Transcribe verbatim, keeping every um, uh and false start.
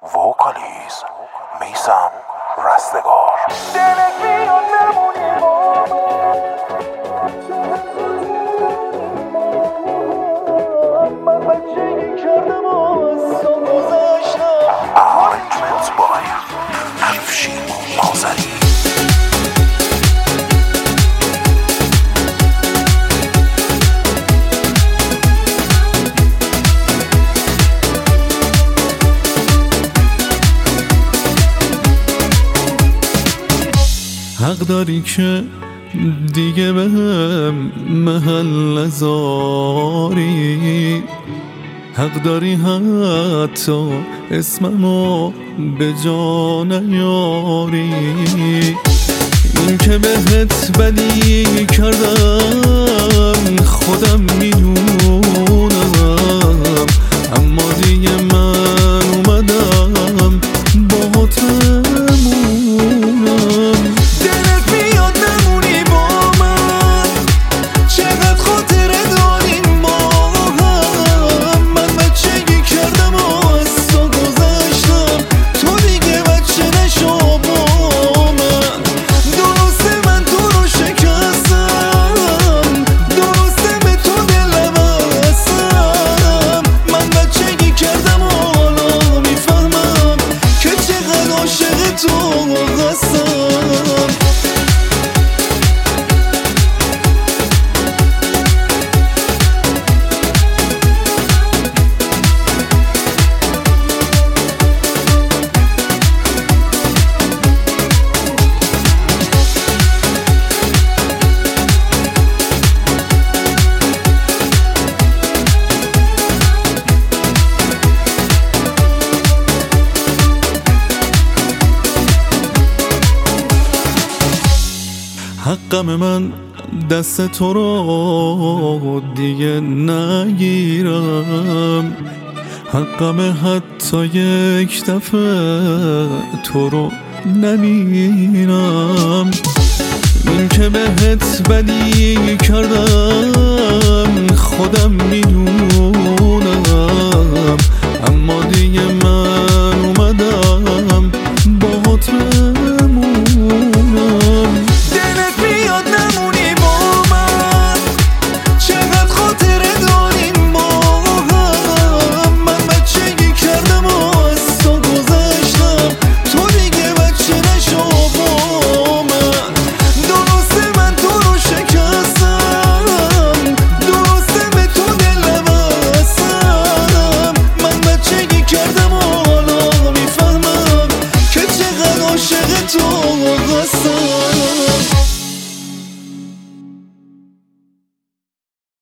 وکالیز میثم رستگار. دلت میاد نمونی با من، من بچگی کردم و از تو گذشتم. Arrangement by افشین مازنی. حق داری که دیگه بهم محل نذاری، حق داری حتی اسممو به جا نیاری. این که بهت بدی کردم خودم میدونم، اما دیگه من اومدم باهاتمونم. حقم من دست تو رو دیگه نگیرم، حقم حتی یک دفعه تو رو نبینم. این که بهت بدی کردم خودم میدونم،